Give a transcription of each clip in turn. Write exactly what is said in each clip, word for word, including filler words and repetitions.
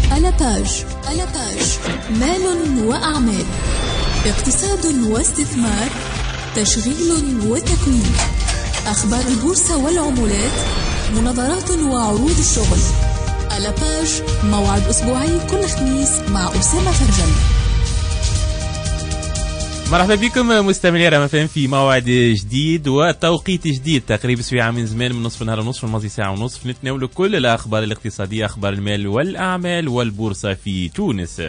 ألاباج. ألاباج مال وأعمال، اقتصاد واستثمار، تشغيل وتكوين، أخبار البورصة والعملات، مناظرات وعروض الشغل. ألاباج موعد أسبوعي كل خميس مع أسامة فرجل. مرحبا بكم مستمعي رام فهم في موعد جديد وتوقيت جديد، تقريبا ساعة من زمان، من نصف النهار ونصف الماضي ساعة ونصف، نتناول كل الأخبار الاقتصادية، أخبار المال والأعمال والبورصة في تونس.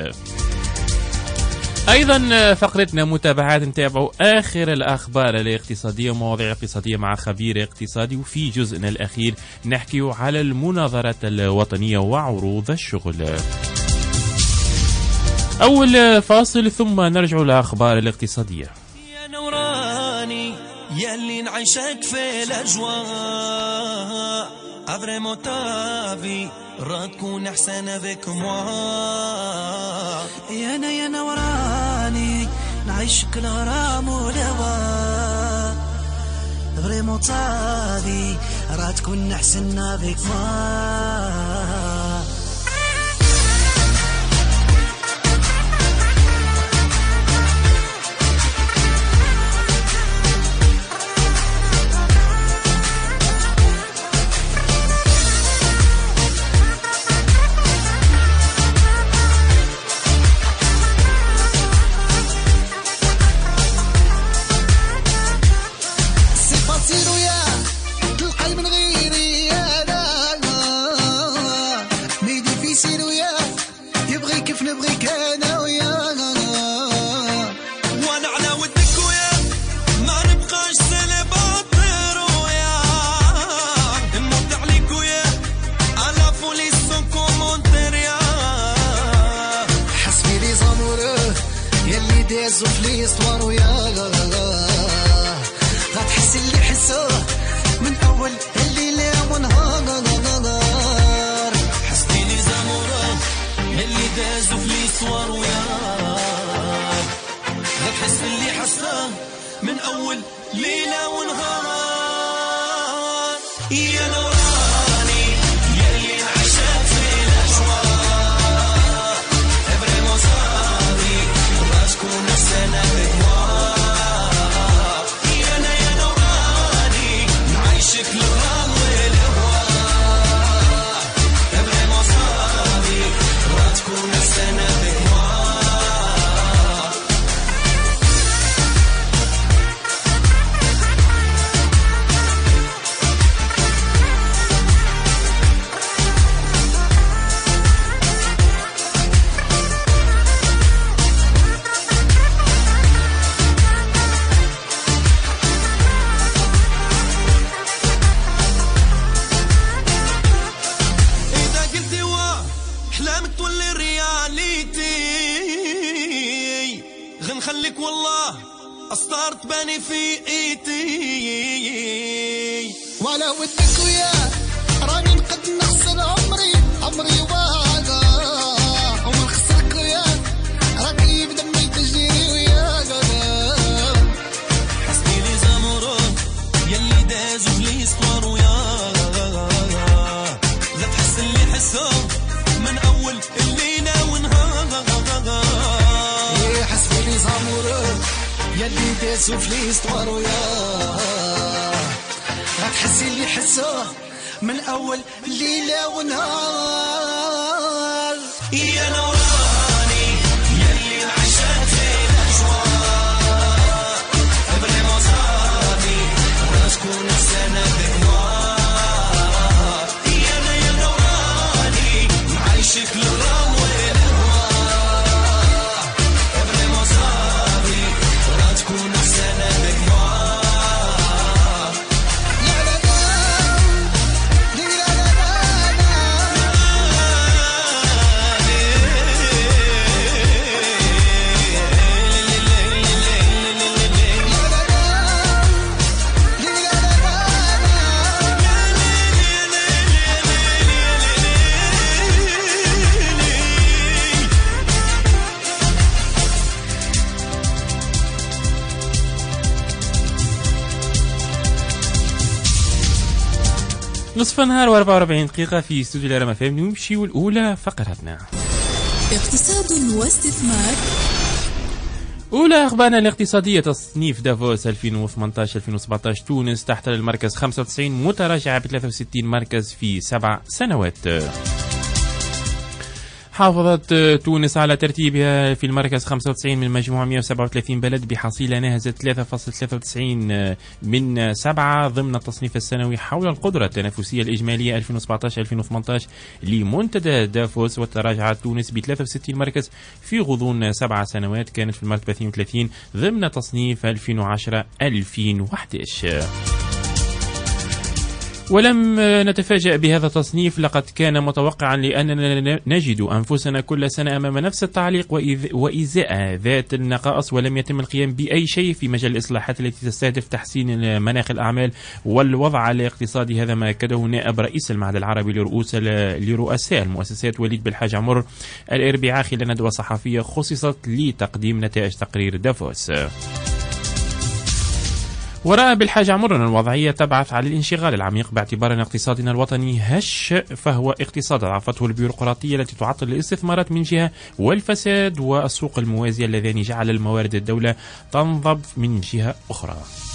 أيضا فقرتنا متابعات، نتابع آخر الأخبار الاقتصادية ومواضيع اقتصادية مع خبير اقتصادي، وفي جزءنا الأخير نحكي على المناظرات الوطنية وعروض الشغل. أول فاصل ثم نرجع للأخبار الاقتصادية. يا نوراني يلي نعيشك في الأجواء، أفريمون تافي راه تكون أحسن بك موا. يا أنا يا نوراني نعيشك الغرام والهوى، أفريمون تافي راه تكون أحسن بك موا. في صور ويا غتحس اللي حسوه من اول الليله ونهار. حسبي لي زمره اللي دازوا في صور ويا غتحس اللي حسوه من اول ليله ونهار. يا نوراني يلي نعشق في الاجواء، ابرمو صاري تكون السنة بكوا. يا أنا يا نوراني نعيشك الغرام والهواء، قبل مصابي راه تكون السنة بكوا. غنخليك والله أسطار تباني في إيتي، ولا ودك ويا راني نقد نخسر عمري عمري واقع، ومن خسرك ويا راكي بدمي تجري ويا. حسبي لي زمره يلي دازوا في الاسطوار ويا لا تحس اللي حسه من أول الليلة ونهار. يلي دازوا في الاسطوار ويا غتحسي اللي حسوه من اول ليله ونهار. يا نوراني يلي نعشق في الاجواء، ابرمو صافي راه تكون السنه بكوا. يا انا يا نوراني نعيشك الغرام والهواء، ابرمو صافي راه تكون السنه بكوا. نصف النهار وأربعة وأربعين دقيقة في استوديو الرام فهم، نمشي والأولى فقرتنا. اقتصاد واستثمار. أولى أخبارنا الاقتصادية تصنيف دافوس ألفين وثمانية عشر ألفين وسبعة عشر. تونس تحتل المركز خمسة وتسعين متراجعة ب ثلاثة وستين مركز في سبع سنوات. حافظت تونس على ترتيبها في المركز خمسة وتسعين من مجموع مئة وسبعة وثلاثين بلد بحصيلة ناهزت ثلاثة فاصلة ثلاثة وتسعين من سبعة ضمن التصنيف السنوي حول القدرة التنافسية الإجمالية ألفين وسبعة عشر ألفين وثمانية عشر لمنتدى دافوس. وتراجعت تونس ب ثلاثة وستين مركز في غضون سبع سنوات، كانت في المرتبة اثنين وثلاثين ضمن تصنيف ألفين وعشرة ألفين وأحد عشر. ولم نتفاجأ بهذا التصنيف، لقد كان متوقعا لأننا نجد أنفسنا كل سنة أمام نفس التعليق وإزاء ذات النقائص، ولم يتم القيام بأي شيء في مجال الإصلاحات التي تستهدف تحسين مناخ الأعمال والوضع الاقتصادي. هذا ما أكده نائب رئيس المعهد العربي لرؤساء المؤسسات وليد بالحاج عمر الأربعاء خلال ندوة صحفية خصصت لتقديم نتائج تقرير دافوس. ورأى بالحاج عمر أن الوضعية تبعث على الانشغال العميق باعتبار أن اقتصادنا الوطني هش، فهو اقتصاد عرفته البيروقراطية التي تعطل الاستثمارات من جهة والفساد والسوق الموازية اللذان جعل الموارد الدولة تنضب من جهة أخرى.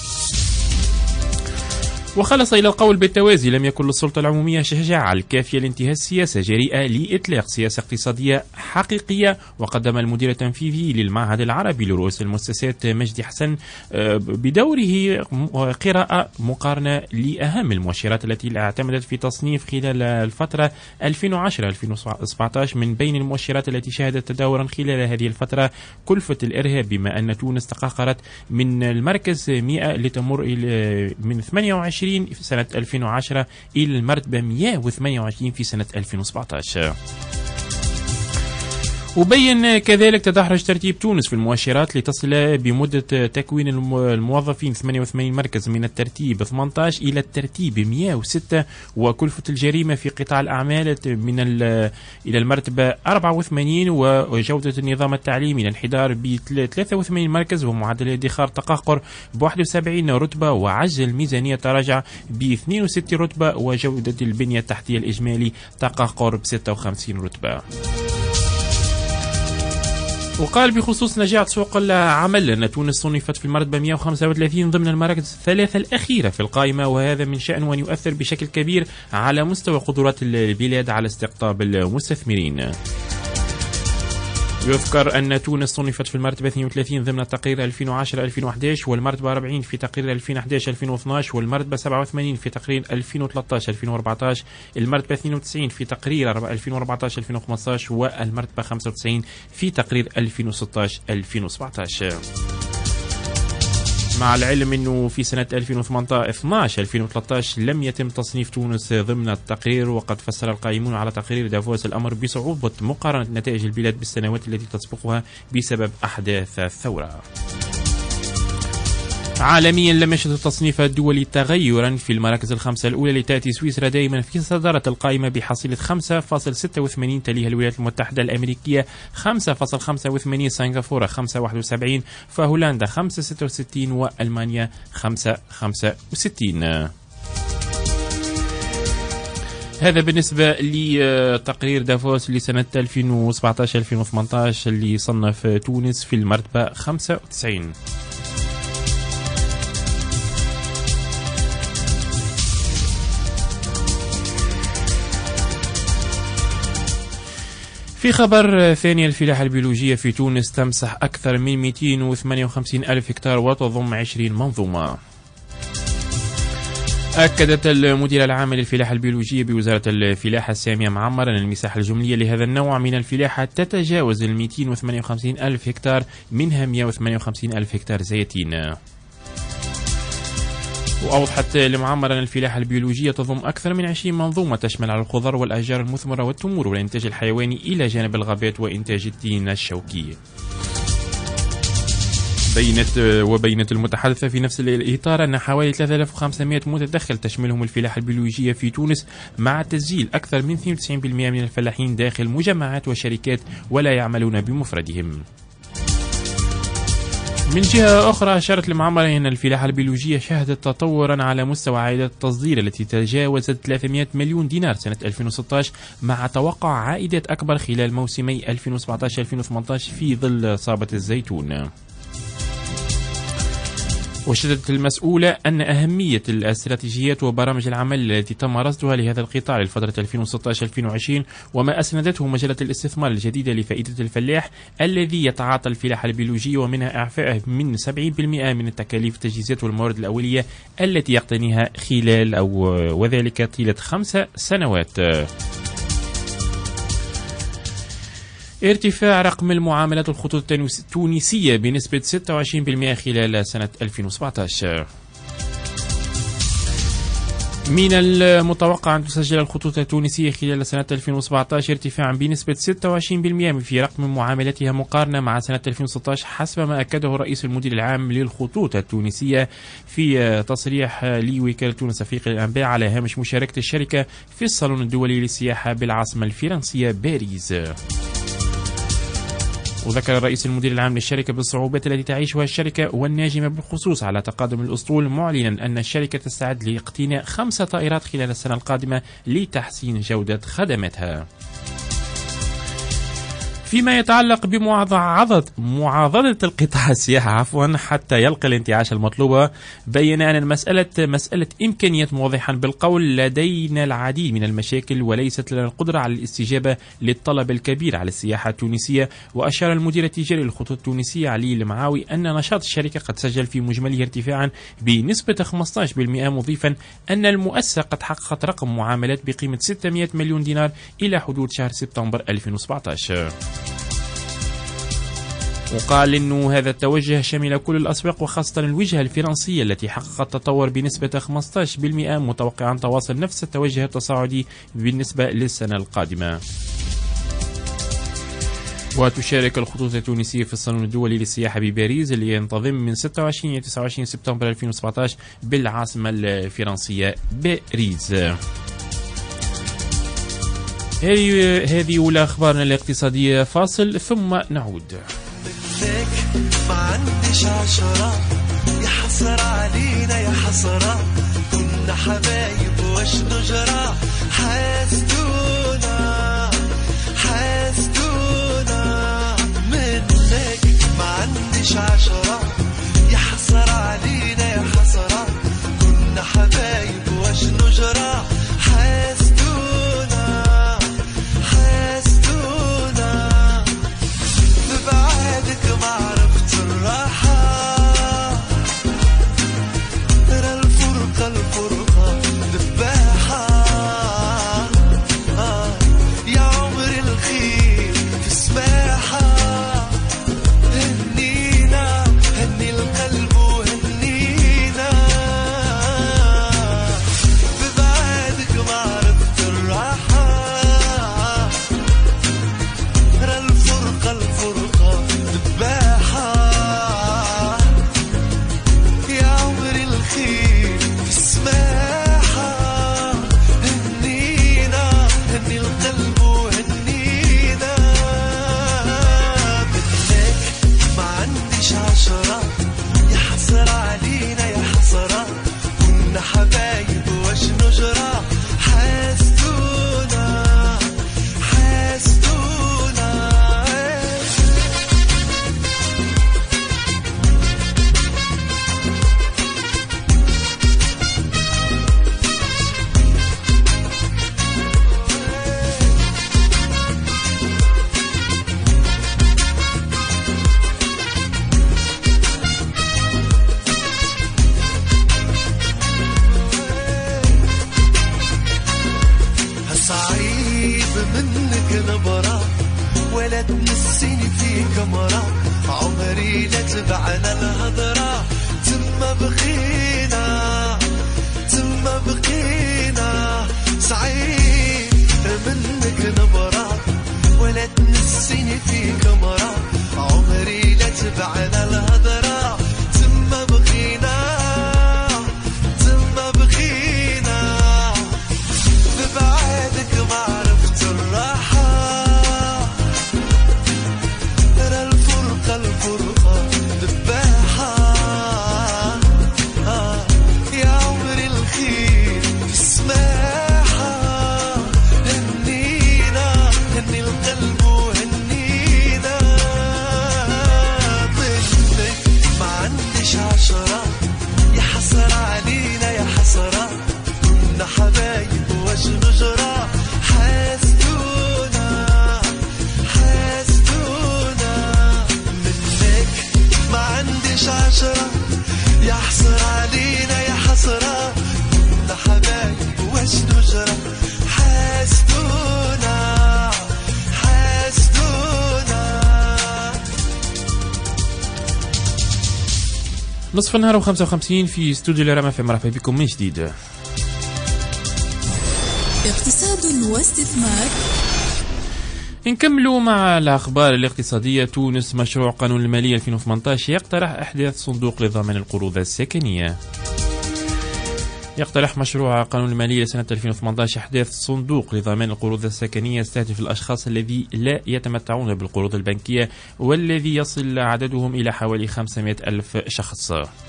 وخلص إلى القول بالتوازي، لم يكن للسلطة العمومية الشجاعة الكافية لانتهاز سياسة جريئة لإطلاق سياسة اقتصادية حقيقية. وقدم المدير التنفيذي للمعهد العربي لرؤوس المؤسسات مجدي حسن بدوره قراءة مقارنة لأهم المؤشرات التي اعتمدت في تصنيف خلال الفترة ألفين وعشرة ألفين وسبعة عشر. من بين المؤشرات التي شهدت تداورا خلال هذه الفترة كلفة الإرهاب، بما أن تونس تقاقرت من المركز مئة لتمر من ثمانية وعشرين في سنة ألفين وعشرة إلى المرتبة مئة وثمانية وعشرين في سنة ألفين وسبعة عشر. وبين كذلك تدحرج ترتيب تونس في المؤشرات لتصل بمدة تكوين الموظفين ثمانية وثمانين مركز من الترتيب ثمانية عشر إلى الترتيب مئة وستة، وكلفة الجريمة في قطاع الأعمال من إلى المرتبة أربعة وثمانين، وجودة النظام التعليمي الانحدار ب ثلاثة وثمانين مركز، ومعدل الادخار تقاقر ب واحد وسبعين رتبة، وعجل الميزانية تراجع ب اثنين وستين رتبة، وجودة البنية التحتية الإجمالي تقاقر ب ستة وخمسين رتبة. وقال بخصوص نجاح سوق العمل أن تونس صنفت في المرتبة مئة وخمسة وثلاثين ضمن المراكز الثلاثة الأخيرة في القائمة، وهذا من شأنه أن يؤثر بشكل كبير على مستوى قدرات البلاد على استقطاب المستثمرين. يذكر أن تونس صنفت في المرتبة اثنين وثلاثين ضمن تقرير ألفين وعشرة ألفين وأحد عشر، والمرتبة أربعين في تقرير ألفين وأحد عشر ألفين واثني عشر، والمرتبة سبعة وثمانين في تقرير ألفين وثلاثة عشر ألفين وأربعة عشر، المرتبة اثنين وتسعين في تقرير ألفين وأربعة عشر ألفين وخمسة عشر، والمرتبة خمسة وتسعين في تقرير ألفين وستة عشر ألفين وسبعة عشر. مع العلم أنه في سنة ألفين وثمانية عشر اثني عشر ألفين وثلاثة عشر لم يتم تصنيف تونس ضمن التقرير، وقد فسر القائمون على تقرير دافوس الأمر بصعوبة مقارنة نتائج البلاد بالسنوات التي تسبقها بسبب أحداث الثورة. عالميا لم يشهد التصنيف الدولي تغيرا في المراكز الخمسة الأولى، لتأتي سويسرا دائما في صدارة القائمة بحصيلة خمسة فاصلة ستة وثمانين، تليها الولايات المتحدة الأمريكية خمسة فاصلة خمسة وثمانين، سنغافورة خمسة فاصلة واحد وسبعين، فهولندا خمسة فاصلة ستة وستين، وألمانيا خمسة فاصلة خمسة وستين. هذا بالنسبة لتقرير دافوس لسنة ألفين وسبعة عشر ألفين وثمانية عشر اللي صنف تونس في المرتبة خمسة وتسعين. في خبر ثاني، الفلاحة البيولوجية في تونس تمسح أكثر من مئتين وثمانية وخمسين ألف هكتار وتضم عشرين منظومة. أكدت المدير العام للفلاحة البيولوجية بوزارة الفلاحة سامية معمر أن المساحة الجملية لهذا النوع من الفلاحة تتجاوز ال مئتين وثمانية وخمسين ألف هكتار، منها مئة وثمانية وخمسين ألف هكتار زيتين. وأوضحت لمعمر أن الفلاحة البيولوجية تضم أكثر من عشرين منظومة تشمل على الخضر والأشجار المثمرة والتمور والإنتاج الحيواني إلى جانب الغابات وإنتاج التين الشوكي. بينت وبينت المتحدثة في نفس الإطار أن حوالي ثلاثة آلاف وخمسمئة متدخل تشملهم الفلاحة البيولوجية في تونس، مع تسجيل أكثر من اثنين وتسعين بالمئة من الفلاحين داخل مجمعات وشركات ولا يعملون بمفردهم. من جهة أخرى أشارت المعمرة أن الفلاحة البيولوجية شهدت تطورا على مستوى عائدات التصدير التي تجاوزت ثلاثمائة مليون دينار سنة ألفين وستة عشر مع توقع عائدات أكبر خلال موسمي ألفين وسبعة عشر ألفين وثمانية عشر في ظل إصابة الزيتون. وشددت المسؤولة أن أهمية الاستراتيجيات وبرامج العمل التي تم رصدها لهذا القطاع للفترة ألفين وستة عشر ألفين وعشرين وما أسندته مجلة الاستثمار الجديدة لفائدة الفلاح الذي يتعاطى الفلاحة البيولوجية ومنها إعفائه من سبعين بالمئة من التكاليف التجهيزات والموارد الأولية التي يقتنيها خلال أو وذلك طيلة خمس سنوات. ارتفاع رقم المعاملات والخطوط التونسية بنسبة ستة وعشرين بالمئة خلال سنة ألفين وسبعة عشر. من المتوقع أن تسجل الخطوط التونسية خلال سنة ألفين وسبعة عشر ارتفاعا بنسبة ستة وعشرين بالمئة في رقم معاملاتها مقارنة مع سنة ألفين وستة عشر حسب ما أكده الرئيس المدير العام للخطوط التونسية في تصريح لوكالة تونس أفريقيا للأنباء على هامش مشاركة الشركة في الصالون الدولي للسياحة بالعاصمة الفرنسية باريس. وذكر الرئيس المدير العام للشركة بالصعوبات التي تعيشها الشركة والناجمة بالخصوص على تقادم الأسطول معلنا أن الشركة تستعد لاقتناء خمس طائرات خلال السنة القادمة لتحسين جودة خدماتها. فيما يتعلق بمعاضدة معاضدة القطاع السياحة عفوا حتى يلقى الانتعاش المطلوبة بين أن المسألة مسألة إمكانية موضحا بالقول لدينا العديد من المشاكل وليست لنا القدرة على الاستجابة للطلب الكبير على السياحة التونسية. وأشار المدير التجاري للخطوط التونسية علي المعاوي أن نشاط الشركة قد سجل في مجمله ارتفاعا بنسبة خمسة عشر بالمئة مضيفا أن المؤسسة قد حققت رقم معاملات بقيمة ستمائة مليون دينار إلى حدود شهر سبتمبر ألفين وسبعة عشر. وقال إنه هذا التوجه شمل كل الأسواق وخاصة الوجهة الفرنسية التي حققت تطور بنسبة خمسة عشر بالمئة متوقعا تواصل نفس التوجه التصاعدي بالنسبة للسنة القادمة. وتشارك الخطوط التونسية في الصالون الدولي للسياحة بباريس اللي ينتظم من ستة وعشرين إلى تسعة وعشرين سبتمبر ألفين وسبعة عشر بالعاصمة الفرنسية باريس. هذه أولى أخبارنا الاقتصادية، فاصل ثم نعود. ما عنديش عشرة يا حسرة علينا يا حسرة كنا حبايب واش نجرى حاسدونا حاسدونا منك ما عنديش عشرة يا حسرة علينا يا حسرة كنا حبايب واش نجرى حاسدونا حاسدونا ببعادك ما عرفت الراحة ترى الفرقة الفرقة ذباحة آه يا عمر الخير في السباحة هنينا هني القلب وهنينا ببعادك ما عرفت الراحة ترى الفرقة الفرقة ذباحة يا عمر الخير في السماحة هنينا هني القلب وهنينا مثلك ما عنديش عشرة يا حسرة علينا يا حسرة كنا حبايب واش نجرى حاسدونا حاسدونا صعيب منك نبرة ولا تنسيني في كمرة عمري لا تبعنا الهضرة تما بقينا تما بقينا صعيب منك نبرة ولا تنسيني في كمرة عمري لا تبعنا الهضرة تما بقينا تما بقينا ببعادك ما عرفت الراحة ترى الفرقة الفرقة ذباحة نصف النهار وخمسة وخمسين في استوديو الرام في مرحبا بكم من جديد. اقتصاد واستثمار. نكملوا مع الأخبار الاقتصادية. تونس مشروع قانون المالية ألفين وثمانية عشر يقترح إحداث صندوق لضمان القروض السكنية. يقترح مشروع قانون المالية لسنة ألفين وثمانية عشر إحداث صندوق لضمان القروض السكنية يستهدف الأشخاص الذي لا يتمتعون بالقروض البنكية والذي يصل عددهم إلى حوالي خمسمائة ألف شخص.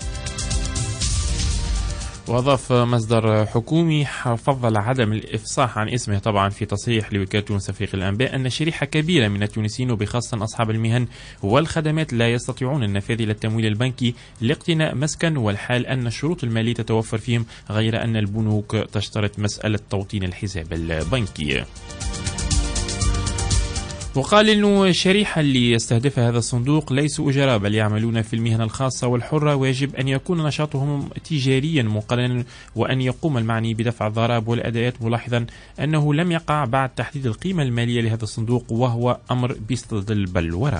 وأضاف مصدر حكومي فضل عدم الإفصاح عن اسمه طبعا في تصريح لوكالة تونس تفريق الأنباء أن شريحة كبيرة من التونسيين وبخاصة أصحاب المهن والخدمات لا يستطيعون النفاذ إلى التمويل البنكي لاقتناء مسكن، والحال أن الشروط المالية تتوفر فيهم، غير أن البنوك تشترط مسألة توطين الحساب البنكي. وقال إنه الشريحة اللي يستهدفها هذا الصندوق ليسوا أجراء بل يعملون في المهن الخاصة والحرة، ويجب أن يكون نشاطهم تجاريا مقننا وأن يقوم المعني بدفع الضرائب والأداءات، ملاحظا أنه لم يقع بعد تحديد القيمة المالية لهذا الصندوق وهو أمر بيستدل البلورة.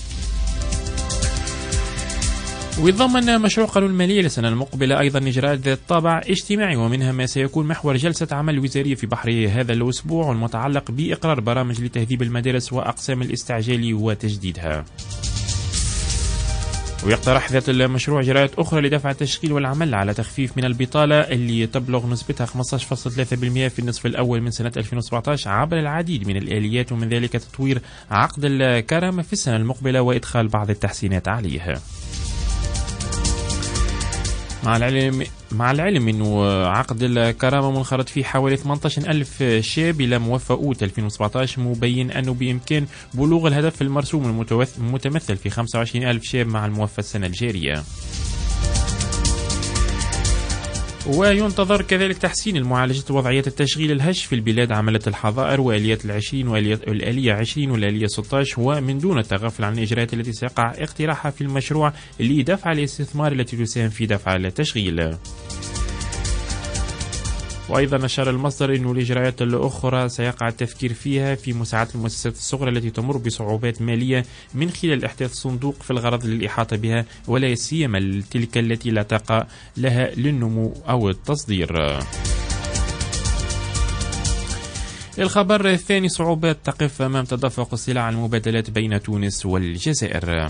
ويضمن مشروع قانون المالية للسنة المقبلة أيضا إجراءات ذات طابع اجتماعي، ومنها ما سيكون محور جلسة عمل وزارية في بحرية هذا الأسبوع والمتعلق بإقرار برامج لتهذيب المدارس وأقسام الاستعجال وتجديدها. ويقترح ذات المشروع إجراءات أخرى لدفع التشغيل والعمل على تخفيف من البطالة اللي تبلغ نسبتها خمسة عشر فاصلة ثلاثة بالمئة في النصف الأول من سنة ألفين وسبعة عشر عبر العديد من الآليات، ومن ذلك تطوير عقد الكرم في السنة المقبلة وإدخال بعض التحسينات عليه. مع العلم مع العلم انه عقد الكرامه منخرط فيه حوالي ثمانية عشر ألف شاب الى موفى اوت ألفين وسبعة عشر، مبين انه بامكان بلوغ الهدف المرسوم المتمثل في خمسة وعشرين ألف شاب مع الموفى السنه الجاريه. وينتظر كذلك تحسين المعالجة وضعية التشغيل الهش في البلاد، عملة الحظائر وآليات العشرين والآلية عشرين والآلية ستة عشر، ومن دون التغافل عن الإجراءات التي سيقع اقتراحها في المشروع لدفع الاستثمار التي تساهم في دفع التشغيل. وأيضا أشار المصدر أن الإجراءات الأخرى سيقع التفكير فيها في مساعدة المؤسسات الصغرى التي تمر بصعوبات مالية من خلال إحداث صندوق في الغرض للإحاطة بها، ولا سيما تلك التي لا طاقة لها للنمو أو التصدير. الخبر الثاني: صعوبات تقف أمام تدفق السلع المبادلات بين تونس والجزائر.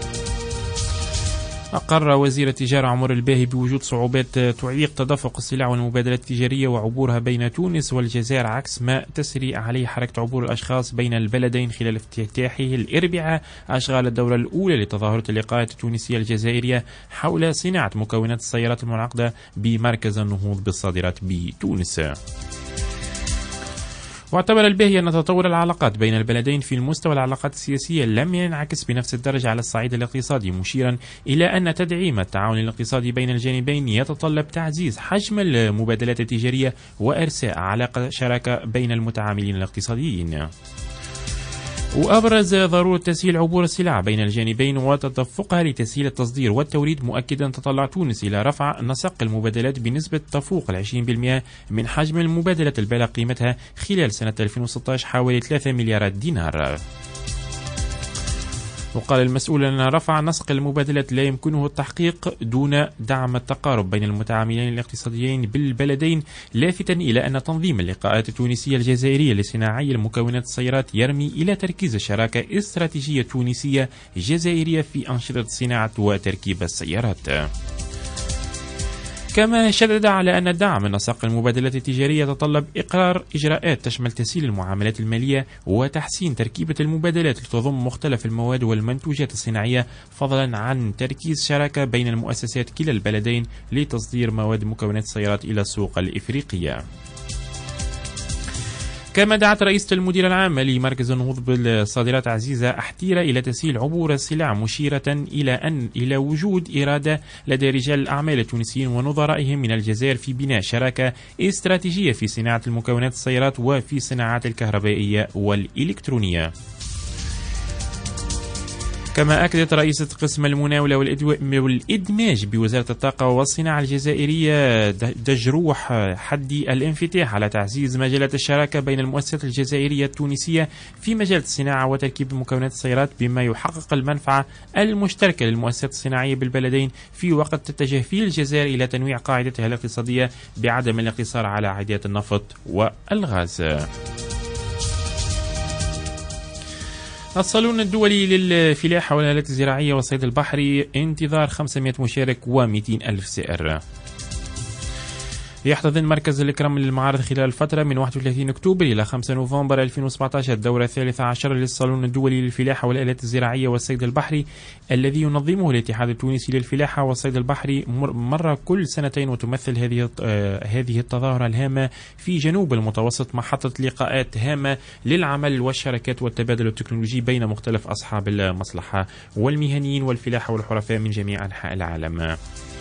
أقر وزير التجارة عمر الباهي بوجود صعوبات تعيق تدفق السلع والمبادلات التجارية وعبورها بين تونس والجزائر، عكس ما تسري عليه حركة عبور الأشخاص بين البلدين خلال افتتاحه الأربعاء أشغال الدورة الأولى لتظاهرة اللقاءات التونسية الجزائرية حول صناعة مكونات السيارات المنعقدة بمركز النهوض بالصادرات بتونس. واعتبر الباهي أن تطور العلاقات بين البلدين في المستوى العلاقات السياسية لم ينعكس بنفس الدرجة على الصعيد الاقتصادي، مشيرا إلى أن تدعيم التعاون الاقتصادي بين الجانبين يتطلب تعزيز حجم المبادلات التجارية وإرساء علاقة شراكة بين المتعاملين الاقتصاديين. وأبرز ضرورة تسهيل عبور السلع بين الجانبين وتدفقها لتسهيل التصدير والتوريد، مؤكدا تطلع تونس إلى رفع نسق المبادلات بنسبة تفوق العشرين بالمئة من حجم المبادلات البالغ قيمتها خلال سنة ألفين وستة عشر حوالي ثلاثة مليارات دينار. وقال المسؤول أن رفع نسق المبادلات لا يمكنه التحقيق دون دعم التقارب بين المتعاملين الاقتصاديين بالبلدين، لافتا إلى أن تنظيم اللقاءات التونسية الجزائرية لصناعي المكونات السيارات يرمي إلى تركيز شراكة استراتيجية تونسية جزائرية في أنشطة صناعة وتركيب السيارات. كما شدد على أن دعم نسق المبادلات التجارية يتطلب إقرار إجراءات تشمل تسهيل المعاملات المالية وتحسين تركيبة المبادلات لتضم مختلف المواد والمنتوجات الصناعية، فضلا عن تركيز شراكة بين المؤسسات كلا البلدين لتصدير مواد مكونات السيارات إلى السوق الإفريقية. كما دعت رئيسة المدير العام لمركز النهوض بالصادرات عزيزة أحتيرة إلى تسهيل عبور السلع، مشيرة إلى أن إلى وجود إرادة لدى رجال الأعمال التونسيين ونظرائهم من الجزائر في بناء شراكة استراتيجية في صناعة المكونات السيارات وفي الصناعات الكهربائية والإلكترونية. كما أكدت رئيسة قسم المناولة والإدماج بوزارة الطاقة والصناعة الجزائرية دجروح حدي الانفتاح على تعزيز مجالات الشراكة بين المؤسسات الجزائرية التونسية في مجال الصناعة وتركيب مكونات السيارات بما يحقق المنفعة المشتركة للمؤسسات الصناعية بالبلدين في وقت تتجه فيه الجزائر إلى تنويع قاعدتها الاقتصادية بعدم الاقتصار على عاديات النفط والغاز. الصالون الدولي للفلاحة والآلات الزراعية والصيد البحري انتظار خمسمائة مشارك ومئتين ألف سائر. يحتضن مركز الإكرام للمعارض خلال الفترة من واحد وثلاثين أكتوبر إلى خمسة نوفمبر ألفين وسبعة عشر الدورة الثالثة عشر للصالون الدولي للفلاحة والآلات الزراعية والصيد البحري الذي ينظمه الاتحاد التونسي للفلاحة والصيد البحري مرة كل سنتين، وتمثل هذه هذه التظاهرة الهامة في جنوب المتوسط محطة لقاءات هامة للعمل والشراكات والتبادل التكنولوجي بين مختلف أصحاب المصلحة والمهنيين والفلاحة والحرفاء من جميع أنحاء العالم.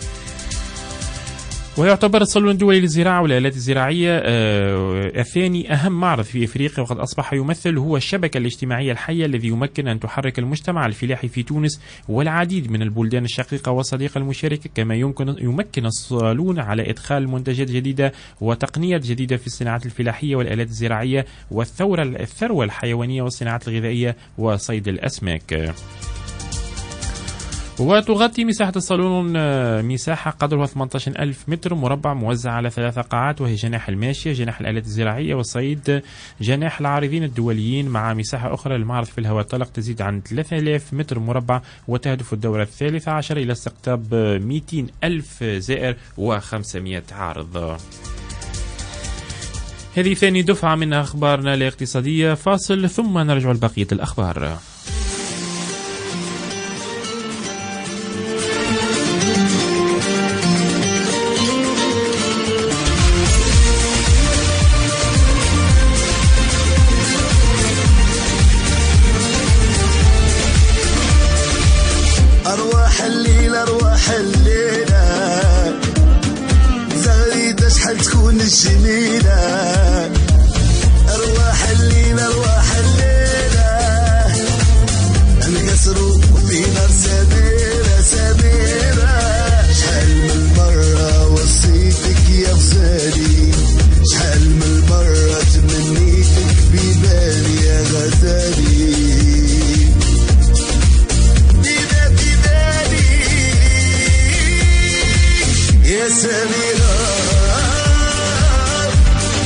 ويعتبر الصالون الدولي للزراعة والآلات الزراعية آه الثاني أهم معرض في إفريقيا، وقد أصبح يمثل هو الشبكة الاجتماعية الحية الذي يمكن أن تحرك المجتمع الفلاحي في تونس والعديد من البلدان الشقيقة والصديقة المشاركة، كما يمكن يمكن الصالون على إدخال منتجات جديدة وتقنيات جديدة في الصناعات الفلاحية والآلات الزراعية والثورة الثروة الحيوانية والصناعات الغذائية وصيد الأسماك. وتغطي مساحة الصالون مساحة قدرها ثمانية عشر ألف متر مربع موزعة على ثلاثة قاعات، وهي جناح الماشية، جناح الآلات الزراعية والصيد، جناح العارضين الدوليين، مع مساحة أخرى للمعرض في الهواء الطلق تزيد عن ثلاثة آلاف متر مربع، وتهدف الدورة الثالثة عشر إلى استقطاب مئتين ألف زائر وخمسمائة عارض. هذه ثاني دفعة من أخبارنا الاقتصادية، فاصل ثم نرجع لبقية الأخبار. أرواح الليلة أرواح الليلة زغريدة شحال تكون الجميلة، أرواح الليلة أرواح الليلة انكسروا وفي نار سميرة سميرة، شحال من مرة وصيتك يا غزالي، شحال من مرة تمنيتك ببالي يا غزالي، يا سميرة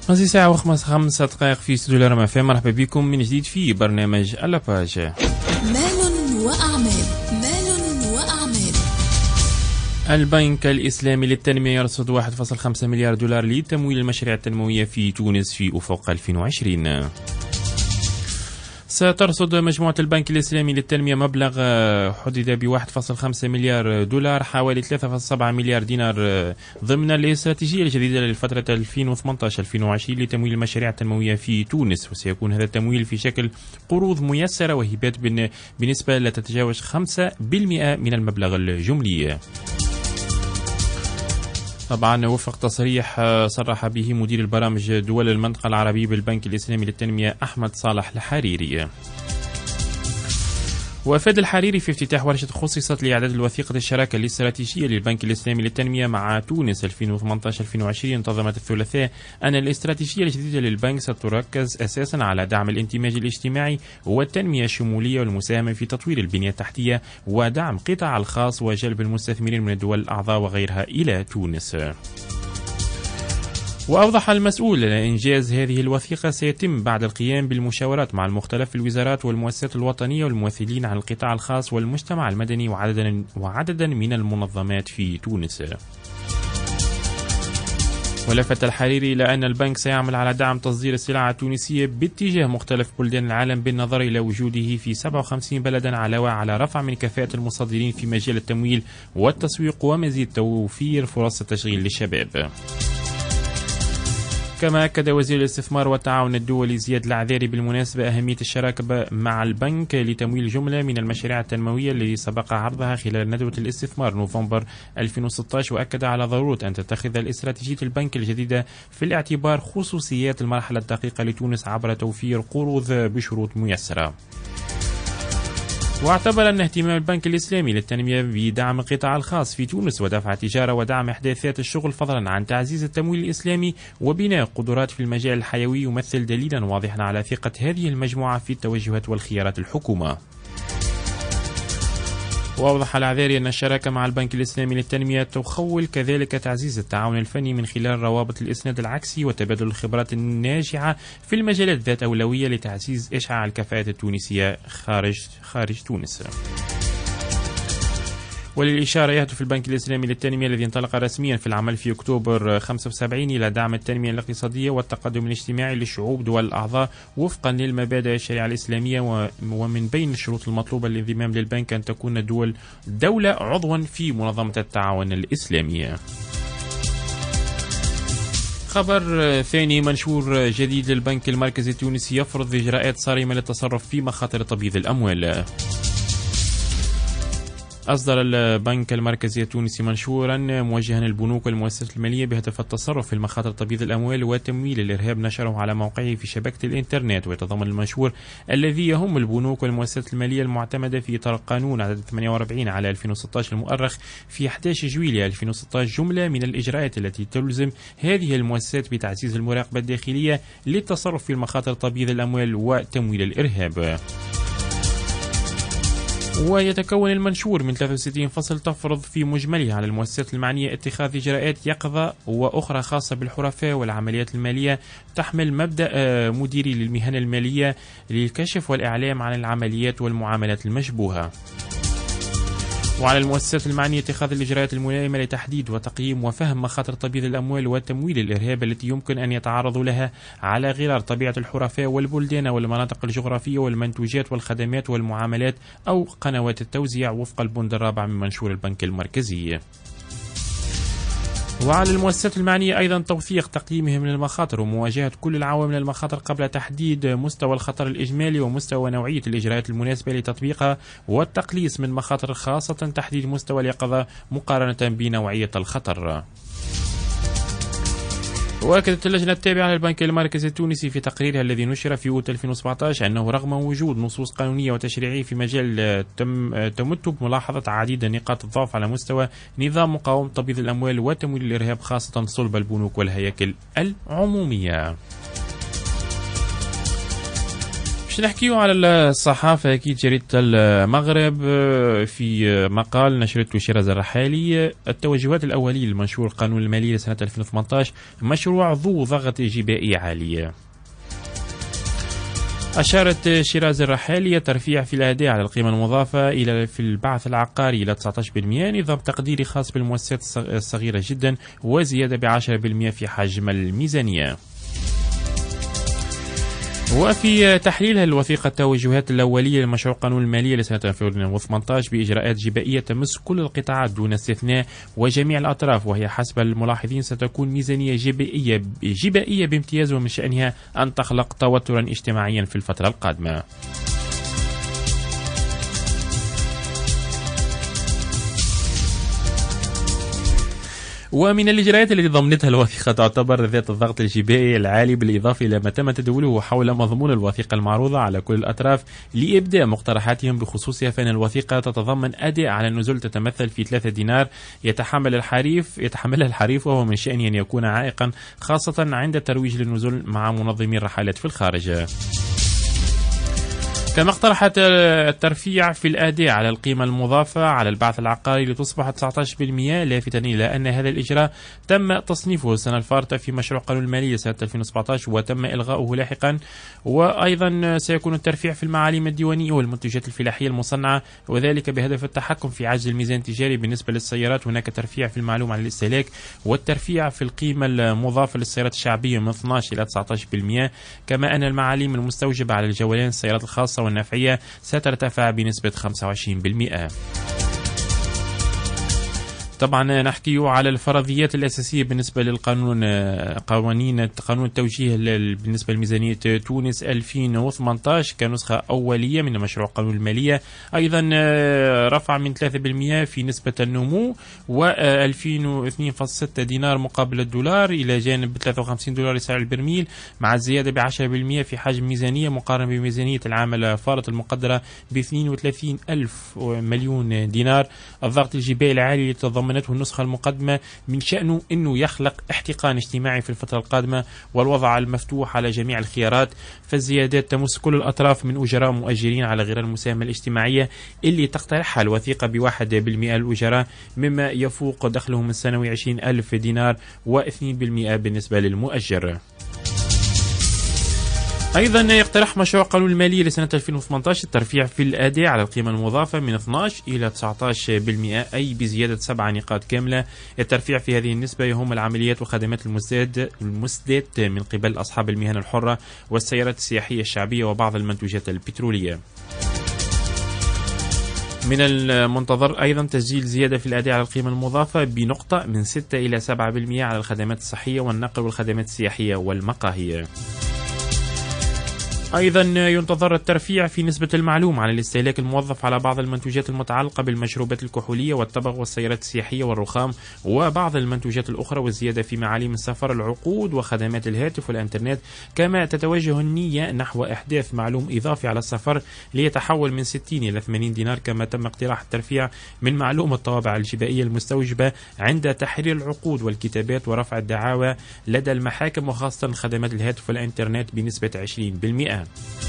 هذه ساعة وخمس خمسة دقائق في استوديو الرما فام. مرحبا بكم من جديد في برنامج اللاباج. مال وأعمال. مال وأعمال. البنك الإسلامي للتنمية يرصد واحد فاصلة خمسة مليار دولار لتمويل المشاريع التنموية في تونس في أفق ألفين وعشرين. سترصد مجموعة البنك الإسلامي للتنمية مبلغ حدد ب واحد فاصلة خمسة مليار دولار حوالي ثلاثة فاصلة سبعة مليار دينار ضمن الاستراتيجية الجديدة للفترة ألفين وثمانية عشر ألفين وعشرين لتمويل المشاريع التنموية في تونس، وسيكون هذا التمويل في شكل قروض ميسرة وهبات بنسبة لا تتجاوز خمسة بالمئة من المبلغ الجملي. طبعا وفق تصريح صرح به مدير البرامج دول المنطقة العربية بالبنك الإسلامي للتنمية أحمد صالح الحريري. وأفاد الحريري في افتتاح ورشة خصصت لإعداد الوثيقة الشراكة الاستراتيجية للبنك الإسلامي للتنمية مع تونس ألفين وثمانية عشر ألفين وعشرين انتظمت الثلاثاء أن الاستراتيجية الجديدة للبنك ستركز أساسا على دعم الاندماج الاجتماعي والتنمية الشمولية والمساهمة في تطوير البنية التحتية ودعم القطاع الخاص وجلب المستثمرين من الدول الأعضاء وغيرها إلى تونس. وأوضح المسؤول أن إنجاز هذه الوثيقة سيتم بعد القيام بالمشاورات مع المختلف الوزارات والمؤسسات الوطنية والممثلين عن القطاع الخاص والمجتمع المدني وعددا, وعددا من المنظمات في تونس. ولفت الحريري إلى أن البنك سيعمل على دعم تصدير السلع التونسية باتجاه مختلف بلدان العالم بالنظر إلى وجوده في سبعة وخمسين بلدا، علاوة على رفع من كفاءة المصدرين في مجال التمويل والتسويق ومزيد توفير فرص التشغيل للشباب. كما أكد وزير الاستثمار والتعاون الدولي زياد العذاري بالمناسبة أهمية الشراكة مع البنك لتمويل جملة من المشاريع التنموية التي سبق عرضها خلال ندوة الاستثمار نوفمبر ألفين وستة عشر، وأكد على ضرورة أن تتخذ الاستراتيجية البنك الجديدة في الاعتبار خصوصيات المرحلة الدقيقة لتونس عبر توفير قروض بشروط ميسرة. واعتبر أن اهتمام البنك الإسلامي للتنمية بدعم القطاع الخاص في تونس ودفع التجارة ودعم إحداثيات الشغل فضلا عن تعزيز التمويل الإسلامي وبناء قدرات في المجال الحيوي يمثل دليلا واضحا على ثقة هذه المجموعة في التوجهات والخيارات الحكومة. وأوضح العذاري أن الشراكة مع البنك الإسلامي للتنمية تخول كذلك تعزيز التعاون الفني من خلال روابط الإسناد العكسي وتبادل الخبرات الناجعة في المجالات ذات أولوية لتعزيز إشعاع الكفاءة التونسية خارج خارج تونس. وللإشارة يهدف البنك الإسلامي للتنمية الذي انطلق رسميا في العمل في أكتوبر خمسة وسبعين إلى دعم التنمية الاقتصادية والتقدم الاجتماعي للشعوب دول الأعضاء وفقا للمبادئ الشريعة الإسلامية، ومن بين الشروط المطلوبة للانضمام للبنك أن تكون الدول دولة عضوا في منظمة التعاون الإسلامية. خبر ثاني، منشور جديد للبنك المركزي التونسي يفرض إجراءات صارمة للتصرف في مخاطر تبييض الأموال. أصدر البنك المركزي التونسي منشورا موجها للبنوك والمؤسسات المالية بهدف التصرف في المخاطر تبييض الأموال وتمويل الإرهاب، نشره على موقعه في شبكة الإنترنت. ويتضمن المنشور الذي يهم البنوك والمؤسسات المالية المعتمدة في إطار القانون عدد ثمانية وأربعين على ألفين وستة عشر المؤرخ في أحد عشر جويلية ألفين وستة عشر جملة من الإجراءات التي تلزم هذه المؤسسات بتعزيز المراقبة الداخلية للتصرف في المخاطر تبييض الأموال وتمويل الإرهاب. ويتكون المنشور من ثلاثة وستين فصل تفرض في مجمله على المؤسسات المعنية اتخاذ إجراءات يقظة وأخرى خاصة بالحرفاء والعمليات المالية تحمل مبدأ مديري للمهن المالية للكشف والإعلام عن العمليات والمعاملات المشبوهة. وعلى المؤسسات المعنية اتخاذ الإجراءات الملائمة لتحديد وتقييم وفهم مخاطر تبييض الأموال وتمويل الإرهاب التي يمكن أن يتعرضوا لها على غرار طبيعة الحرفاء والبلدان والمناطق الجغرافية والمنتوجات والخدمات والمعاملات أو قنوات التوزيع وفق البند الرابع من منشور البنك المركزي. وعلى المؤسسات المعنية أيضا توثيق تقييمهم للمخاطر ومواجهة كل العوامل المخاطر قبل تحديد مستوى الخطر الإجمالي ومستوى نوعية الإجراءات المناسبة لتطبيقها والتقليص من مخاطر، خاصة تحديد مستوى اليقظة مقارنة بنوعية الخطر. وأكدت اللجنة التابعة للبنك المركزي التونسي في تقريرها الذي نشر في أوت ألفين وسبعة عشر أنه رغم وجود نصوص قانونية وتشريعية في مجال تم تمت بملاحظة عديد نقاط الضعف على مستوى نظام مقاومة تبييض الأموال وتمويل الإرهاب، خاصة صلب البنوك والهياكل العمومية. باش نحكيو على الصحافة أكيد جريدة المغرب في مقال نشرته شيراز الرحالي التوجهات الأولية لمنشور قانون المالية لسنة ألفين وثمانية عشر مشروع ذو ضغط جبائي عالي. أشارت شيراز الرحالي الترفيع في الأداء على القيمة المضافة إلى في البعث العقاري إلى تسعة عشر بالمئة نظام تقديري خاص بالمؤسسات الصغيرة جدا وزيادة ب عشرة بالمئة في حجم الميزانية. وفي تحليلها الوثيقة التوجهات الأولية لمشروع قانون المالية لسنة ألفين وثمانية عشر بإجراءات جبائية تمس كل القطاعات دون استثناء وجميع الأطراف، وهي حسب الملاحظين ستكون ميزانية جبائية جبائية بامتياز ومن شأنها أن تخلق توترا اجتماعيا في الفترة القادمة. ومن الإجراءات التي ضمنتها الوثيقة تعتبر ذات الضغط الجبائي العالي بالإضافة إلى ما تم تداوله حول مضمون الوثيقة المعروضة على كل الأطراف لإبداء مقترحاتهم بخصوصها، فإن الوثيقة تتضمن أداء على النزول تتمثل في ثلاثة دينار يتحمل الحريف يتحملها الحريف وهو من شأنه أن يكون عائقا خاصة عند الترويج للنزول مع منظمي الرحلات في الخارج. كما اقترحت الترفيع في الأداء على القيمة المضافة على البعث العقاري لتصبح تسعة عشر بالمئة، لافتا إلى أن هذا الإجراء تم تصنيفه السنة الفارطة في مشروع قانون المالية سنة ألفين وسبعة عشر وتم إلغاؤه لاحقا. وأيضا سيكون الترفيع في المعالم الديوانية والمنتجات الفلاحية المصنعة، وذلك بهدف التحكم في عجز الميزان التجاري. بالنسبة للسيارات هناك ترفيع في المعلوم عن الاستهلاك والترفيع في القيمة المضافة للسيارات الشعبية من اثني عشر إلى تسعة عشر بالمئة، كما أن المعالم المستوجبة على الجولان السيارات الخاصة والنفعية سترتفع بنسبة خمسة وعشرين بالمئة. طبعا نحكي على الفرضيات الأساسية بالنسبة للقانون قوانين قانون التوجيه بالنسبة لميزانية تونس ألفين وثمانية عشر كنسخة أولية من مشروع قانون المالية. أيضا رفع من ثلاثة بالمئة في نسبة النمو و2002 فاصلة ستة دينار مقابل الدولار إلى جانب ثلاثة وخمسين دولار سعر البرميل، مع الزيادة ب عشرة بالمئة في حجم ميزانية مقارنة بميزانية العام الفارط المقدرة ب اثنين وثلاثين ألف مليون دينار. الضغط الجبائي العالي تضمنته النسخة المقدمة من شأنه أنه يخلق احتقان اجتماعي في الفترة القادمة والوضع المفتوح على جميع الخيارات، فالزيادات تمس كل الأطراف من أجراء مؤجرين على غير المساهمة الاجتماعية اللي تقترحها الوثيقة بواحد بالمئة الأجراء مما يفوق دخلهم السنوي عشرين ألف دينار واثنين بالمئة بالنسبة للمؤجر. أيضا يقترح مشروع قانون المالية لسنة ألفين وثمانية عشر الترفيع في الأداء على القيمة المضافة من اثني عشر إلى تسعة عشر بالمئة، أي بزيادة سبع نقاط كاملة. الترفيع في هذه النسبة يهم العمليات وخدمات المسدات المسدات من قبل أصحاب المهن الحرة والسيارات السياحية الشعبية وبعض المنتوجات البترولية. من المنتظر أيضا تسجيل زيادة في الأداء على القيمة المضافة بنقطة من ستة إلى سبعة بالمئة على الخدمات الصحية والنقل والخدمات السياحية والمقاهي. أيضا ينتظر الترفيع في نسبة المعلوم عن الاستهلاك الموظف على بعض المنتوجات المتعلقة بالمشروبات الكحولية والطبغ والسيارات السياحية والرخام وبعض المنتوجات الأخرى، والزيادة في معالم السفر العقود وخدمات الهاتف والإنترنت. كما تتوجه النية نحو إحداث معلوم إضافي على السفر ليتحول من ستين إلى ثمانين دينار، كما تم اقتراح الترفيع من معلوم الطوابع الجبائية المستوجبة عند تحرير العقود والكتابات ورفع الدعاوى لدى المحاكم وخاصة خدمات الهاتف والإنترنت بنسبة عشرين بالمئة.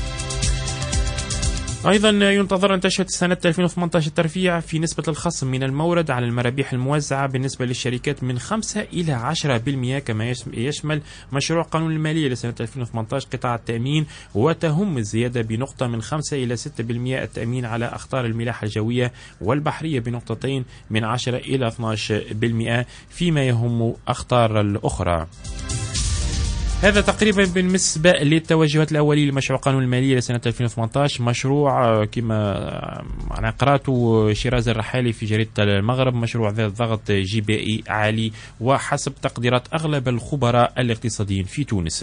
أيضا ينتظر أن تشهد سنة ألفين وثمانية عشر الترفيع في نسبة الخصم من المورد على المرابح الموزعة بالنسبة للشركات من خمسة إلى عشرة بالمئة، كما يشمل مشروع قانون المالية لسنة ألفين وثمانية عشر قطاع التأمين، وتهم الزيادة بنقطة من خمسة إلى ستة بالمئة التأمين على أخطار الملاحة الجوية والبحرية بنقطتين من عشرة إلى اثني عشر بالمئة فيما يهم أخطار الأخرى. هذا تقريبا بالنسبة للتوجهات الأولية لمشروع قانون المالية لسنة ألفين وثمانية عشر، مشروع كما أنا قرأته شيراز الرحالي في جريدة المغرب، مشروع ذات ضغط جبائي عالي وحسب تقديرات أغلب الخبراء الاقتصاديين في تونس.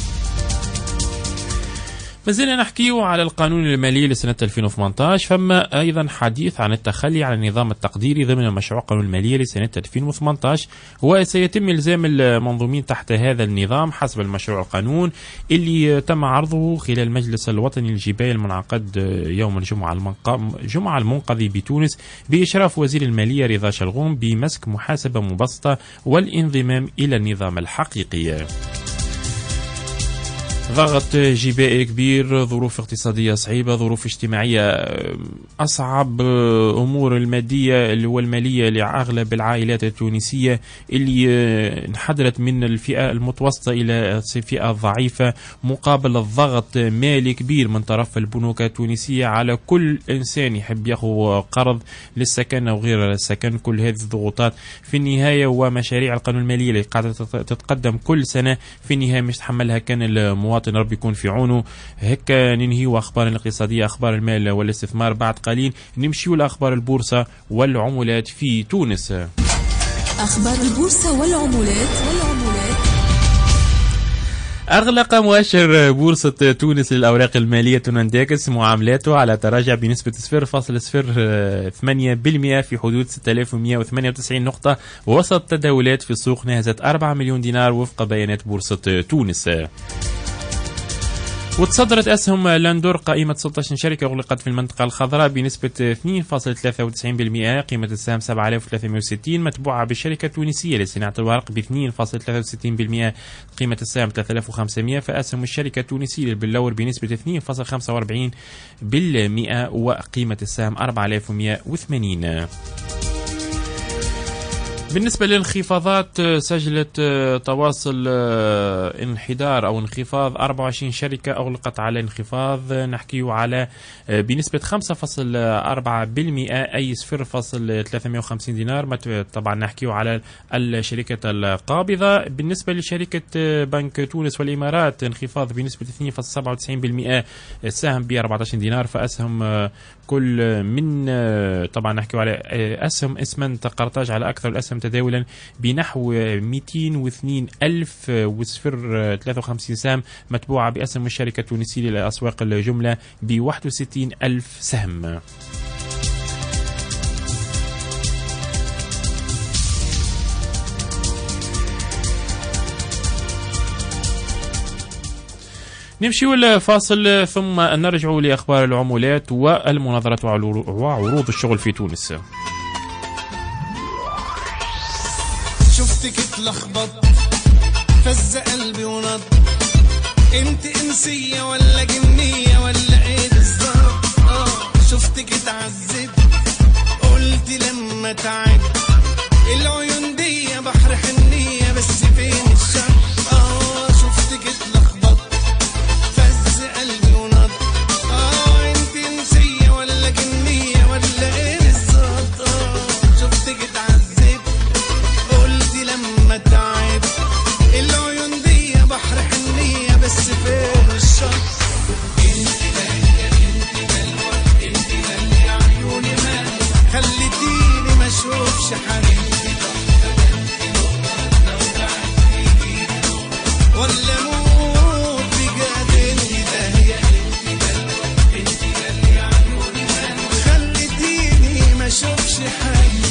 ما زلنا نحكي على القانون المالي لسنة ألفين وثمانية عشر، فما أيضا حديث عن التخلي عن النظام التقديري ضمن مشروع قانون المالية لسنة ألفين وثمانية عشر، وسيتم إلزام المنظومين تحت هذا النظام حسب المشروع القانون اللي تم عرضه خلال المجلس الوطني الجبائي المنعقد يوم الجمعة الجمعة المنقضي بتونس بإشراف وزير المالية رضا شلغوم بمسك محاسبة مبسطة والانضمام إلى النظام الحقيقي. ضغط جبائي كبير، ظروف اقتصادية صعيبة، ظروف اجتماعية أصعب، أمور المادية اللي هو المالية لأغلب العائلات التونسية اللي انحدرت من الفئة المتوسطة إلى الفئة الضعيفة، مقابل الضغط مالي كبير من طرف البنوك التونسية على كل إنسان يحب يأخذ قرض للسكن أو غير السكن. كل هذه الضغوطات في النهاية ومشاريع القانون المالية اللي قاعدة تتقدم كل سنة في النهاية مش تحملها كان المواطن، ربي يكون في عونه. هيك ننهي أخبار الاقتصادية، أخبار المال والاستثمار. بعد قليل نمشيو لأخبار البورصة والعملات في تونس. أخبار البورصة والعملات والعملات أغلق مؤشر بورصة تونس للأوراق المالية تونانداكس معاملاته على تراجع بنسبة صفر فاصلة صفر ثمانية بالمئة في حدود ستة آلاف ومئة وثمانية وتسعين نقطة، وسط تداولات في السوق نهزت أربعة مليون دينار وفق بيانات بورصة تونس. وتصدرت أسهم لاندور قائمة ستة عشر شركة أغلقت في المنطقة الخضراء بنسبة اثنين فاصلة ثلاثة وتسعين بالمئة، قيمة السهم سبعة آلاف وثلاثمئة وستين، متبوعة بالشركة التونسية لصناعة الورق ب اثنين فاصلة ثلاثة وستين بالمئة، قيمة السهم ثلاثة آلاف وخمسمئة، فأسهم الشركة التونسية للبلور بنسبة اثنين فاصلة خمسة وأربعين بالمئة وقيمة السهم أربعة آلاف ومئة وثمانين. بالنسبة للانخفاضات سجلت تواصل انحدار أو انخفاض أربعة وعشرين شركة أغلقت على انخفاض، نحكي على بنسبة خمسة فاصلة أربعة بالمئة أي صفر فاصلة ثلاثمئة وخمسين دينار. طبعا نحكي على الشركة القابضة. بالنسبة لشركة بنك تونس والإمارات انخفاض بنسبة اثنين فاصلة سبعة وتسعين بالمئة، السهم ب أربعة عشر دينار، فأسهم كل من طبعا نحكي على أسهم اسمنت قرطاج على أكثر الأسهم تداولا بنحو مئتين واثنين ألف وصفر ثلاثة وخمسين سهم، متبوعة بأسهم الشركة التونسية للأسواق الجملة ب واحد وستين ألف سهم. نمشي الفاصل ثم نرجع لأخبار العملات والمناظرات وعروض الشغل في تونس. شفتك اتلخبط فز قلبي ونط، انت انسية ولا جنية ولا ايه بالظبط؟ اه شفتك اتعذب قلت لما تعب العيون دي بحر حنية بس فين الشر؟ اه شفتك اتلخبط فز قلبي ونط، اه انت انسية ولا جنية ولا ايه بالظبط؟ اه شفتك اتعذب قلت لما تعب العيون دي بحر حنية بس فين الشط؟ انت غالية انت بلوى انت غالية عيوني مالك خليتيني ما اشوفش حبيبي ولا موت بجد انت داهية انت بلوى انت غالية عيوني مالك خليتيني ما اشوفش حبيبي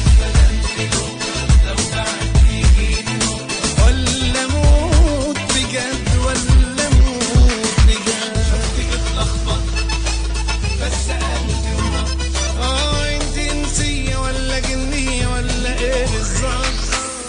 ولا موت بجد ولا موت بجد. شفتك اتلخبط بس قلبي ونط، اه انت انسية ولا جنية ولا ايه بالظبط؟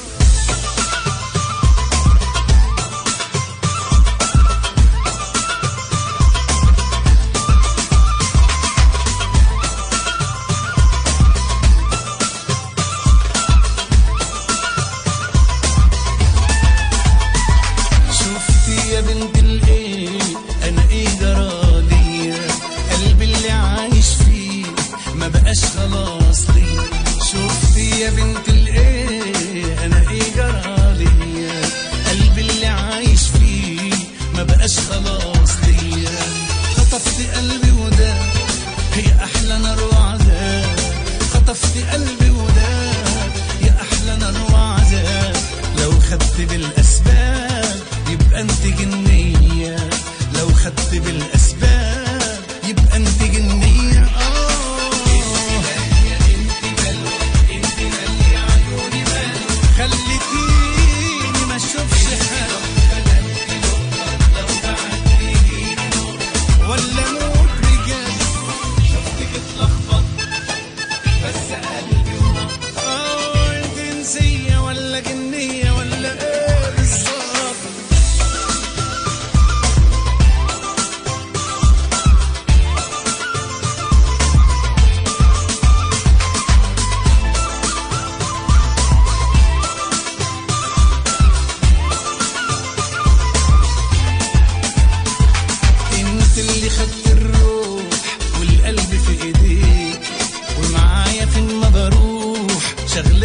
شفتي يا بنت الايه انا ايه جرالي، قلبي اللي عايش فيه ما بقاش خلاص لي. شفتي يا بنت الايه انا ايه جرالي، قلبي اللي عايش فيه ما بقاش خلاص لي. خطفت قلبي وده هي احلى نار وعذاب، خطفت قلبي وده يا احلى نار وعذاب. لو خدت بالاسباب يبقى انت جنية، لو خدت بالاسباب يبقى انت جنية. اه انت غالية انت بلوى انت غالية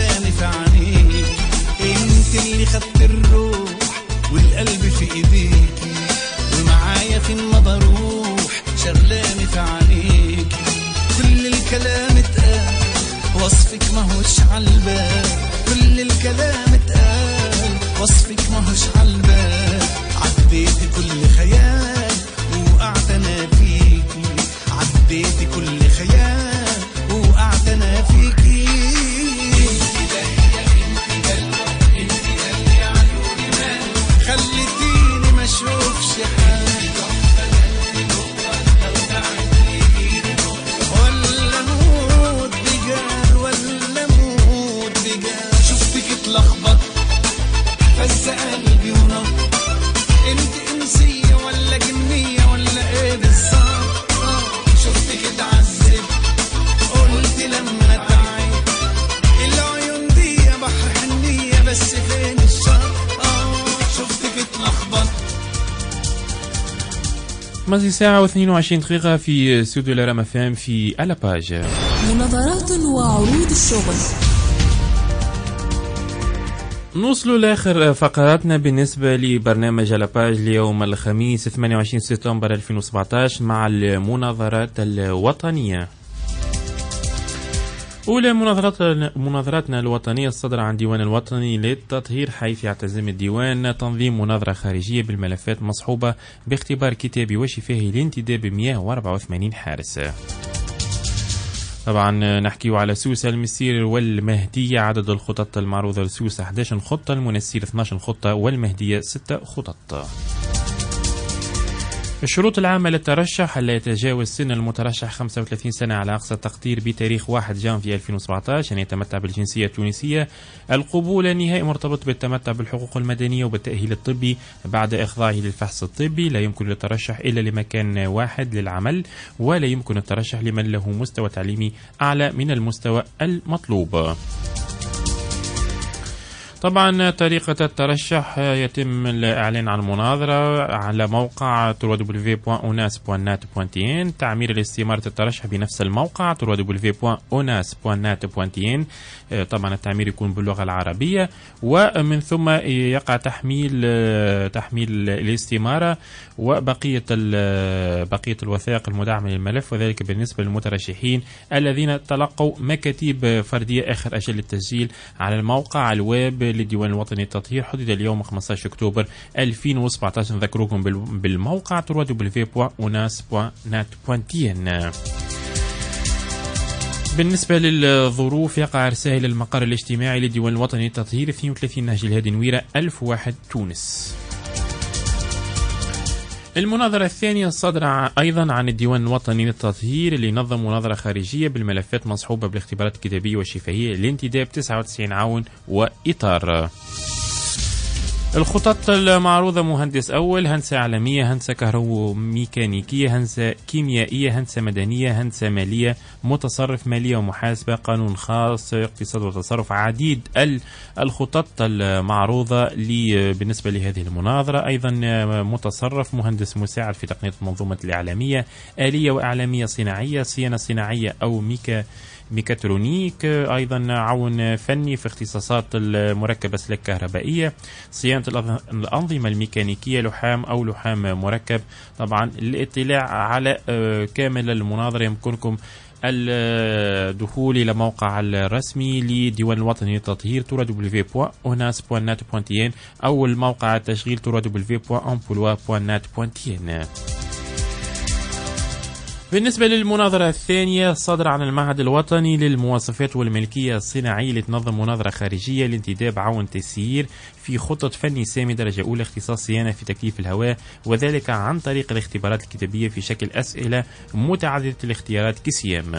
شغلاني في عينيك. انت اللي خدت الروح والقلب في ايديكي، ومعايا فين ما بروح شغلاني في عينيك. كل الكلام اتقال وصفك ماهوش عالبال، كل الكلام اتقال وصفك ماهوش عالبال. عديتي كل خيال وقعت انا فيكي، عديتي كل خيال وقعت انا فيكي. خليتيني ما اشوفش حالي، ولا موت بجال ولا موت بجال. شفتك اتلخبط فز قلبي ونط، انت انسية ولا جنية ولا ايه بالظبط؟ شفتك اتعذب قلت لما تعيب، العيون دي بحر حنية بس فين الشط؟ مازي ساعة واثنين وعشرين دقيقة في استوديو لرام اف ام في على باج. مناظرات وعروض الشغل. نوصلوا لاخر فقراتنا بالنسبة لبرنامج على باج اليوم الخميس ثمانية وعشرين سبتمبر ألفين وسبعطاش مع المناظرات الوطنية. أولى مناظرات مناظراتنا الوطنية الصادرة عن ديوان الوطني للتطهير، حيث يعتزم الديوان تنظيم مناظرة خارجية بالملفات مصحوبة باختبار كتابي وشفاهي لانتداب مئة وأربعة وثمانين حارس. طبعا نحكيو على سوسة المسير والمهدية، عدد الخطط المعروضة لسوسة أحد عشر خطة، المنسير اثني عشر خطة، والمهدية ستة خطط. الشروط العامة للترشح: ألا يتجاوز سن المترشح خمسة وثلاثين سنة على أقصى تقدير بتاريخ واحد جانفي ألفين وسبعطاش، أن يتمتع بالجنسية التونسية. القبول النهائي مرتبط بالتمتع بالحقوق المدنية وبالتأهيل الطبي بعد إخضاعه للفحص الطبي. لا يمكن الترشح إلا لمكان واحد للعمل، ولا يمكن الترشح لمن له مستوى تعليمي أعلى من المستوى المطلوب. طبعا طريقة الترشح: يتم الإعلان عن المناظرة على موقع دبليو دبليو دبليو دوت اوناس دوت نت دوت تي ان، تعمير الاستمارة الترشح بنفس الموقع دبليو دبليو دبليو دوت اوناس دوت نت دوت تي ان. طبعا التعمير يكون باللغة العربية، ومن ثم يقع تحميل تحميل الاستمارة وبقية بقية الوثائق المدعمة للملف، وذلك بالنسبة للمترشحين الذين تلقوا مكاتيب فردية آخر أجل التسجيل على الموقع الويب للديوان الوطني للتطهير. حدد اليوم خمسة عشر أكتوبر ألفين وسبعطاش. نذكركم بالموقع دبليو دبليو دبليو دوت اوناس دوت نت دوت تي ان. بالنسبة للظروف: يقع رسائل المقر الاجتماعي للديوان الوطني للتطهير اثنين وثلاثين نهج الهادي نويرة ألف وواحد تونس. المناظرة الثانية الصادرة أيضا عن الديوان الوطني للتطهير، اللي نظم مناظرة خارجية بالملفات مصحوبة بالاختبارات الكتابية والشفهية لانتداب تسعة وتسعين عون وإطار. الخطط المعروضة: مهندس أول، هندسة إعلامية، هندسة كهروميكانيكية، هندسة كيميائية، هندسة مدنية، هندسة مالية، متصرف مالية ومحاسبة، قانون خاص، اقتصاد وتصرف. عديد الخطط المعروضة لي بالنسبة لهذه المناظرة. أيضا متصرف، مهندس مساعد في تقنية المنظومة الإعلامية، آلية وإعلامية صناعية، صيانة صناعية أو ميكا ميكاترونيك. أيضا عون فني في اختصاصات المركب أسلاك كهربائية، صيانة الأنظمة الميكانيكية، لحام أو لحام مركب. طبعا للاطلاع على كامل المناظرة يمكنكم الدخول إلى موقع الرسمي للديوان الوطني للتطهير دبليو دبليو دبليو دوت اوناس دوت نت دوت تي ان، أو الموقع التشغيل دبليو دبليو دبليو دوت امبلوا دوت نت دوت تي ان. بالنسبة للمناظرة الثانية الصادرة عن المعهد الوطني للمواصفات والملكية الصناعية، لتنظم مناظرة خارجية لانتداب عون تسيير في خطة فني سامي درجة أولى، اختصاص صيانة في تكييف الهواء، وذلك عن طريق الاختبارات الكتابية في شكل أسئلة متعددة الاختيارات كسيام.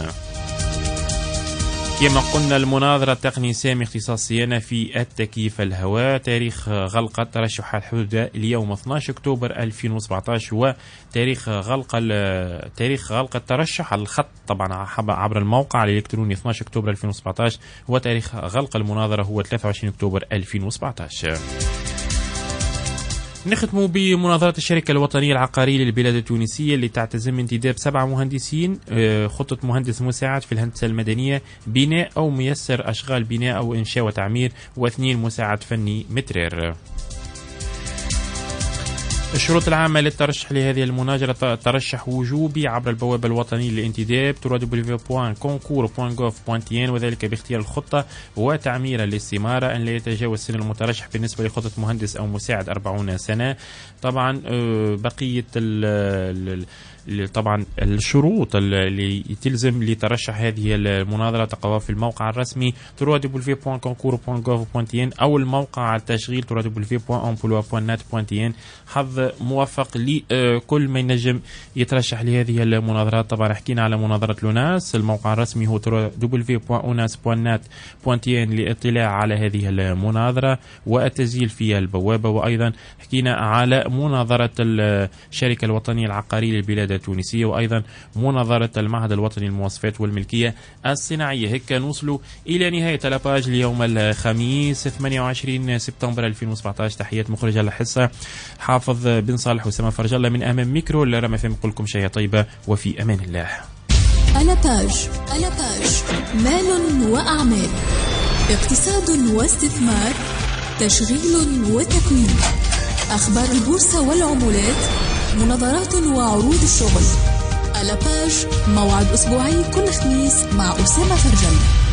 كما قلنا المناظرة تقني سامي اختصاص صيانة في التكييف الهواء. تاريخ غلق ترشح الحدود اليوم اثني عشر أكتوبر ألفين وسبعطاش، وتاريخ غلق تاريخ غلق الترشح على الخط طبعا عبر الموقع الإلكتروني اثني عشر أكتوبر ألفين وسبعطاش، وتاريخ غلق المناظرة هو ثلاثة وعشرين أكتوبر ألفين وسبعطاش. نختموا بمناظرة الشركة الوطنية العقارية للبلاد التونسية اللي تعتزم انتداب سبعة مهندسين، خطة مهندس مساعد في الهندسة المدنية بناء أو ميسر أشغال بناء أو إنشاء وتعمير، واثنين مساعد فني مترير. الشروط العامة للترشح لهذه المناظرة: ترشح وجوبي عبر البوابة الوطنية للانتداب دبليو دبليو دبليو دوت كونكور دوت جوف دوت ان، وذلك باختيار الخطة وتعمير الاستمارة، أن لا يتجاوز سن المترشح بالنسبة لخطة مهندس أو مساعد أربعين سنة. طبعا بقية ال طبعا الشروط اللي تلزم لترشح هذه المناظرة تقوى في الموقع الرسمي دبليو دبليو دبليو دوت كونكور دوت جوف دوت ان أو الموقع التشغيل دبليو دبليو دبليو دوت امبلوا دوت نت دوت ان. حظ موفق لكل من ينجم يترشح لهذه المناظرات. طبعا حكينا على مناظرة لوناس، الموقع الرسمي هو دبليو دبليو دبليو دوت اوناس دوت نت دوت ان للاطلاع على هذه المناظرة والتسجيل في البوابة. وأيضا حكينا على مناظرة الشركة الوطنية العقارية للبلاد التونسية، وأيضا مناظرة المعهد الوطني للمواصفات والملكية الصناعية. هيك نوصلوا إلى نهاية الاباج ليوم الخميس ثمانية وعشرين سبتمبر ألفين وسبعطاش. تحيات مخرج الحصة حافظ بن صالح وسام فرج الله، من أمام ميكرو لرمى فهم. نقول لكم شيء طيبة وفي أمان الله. الاباج الاباج مال وأعمال، اقتصاد واستثمار، تشغيل وتكوين، أخبار البورصة والعملات، مناظرات وعروض الشغل. الاباج موعد أسبوعي كل خميس مع أسامة فرج الله.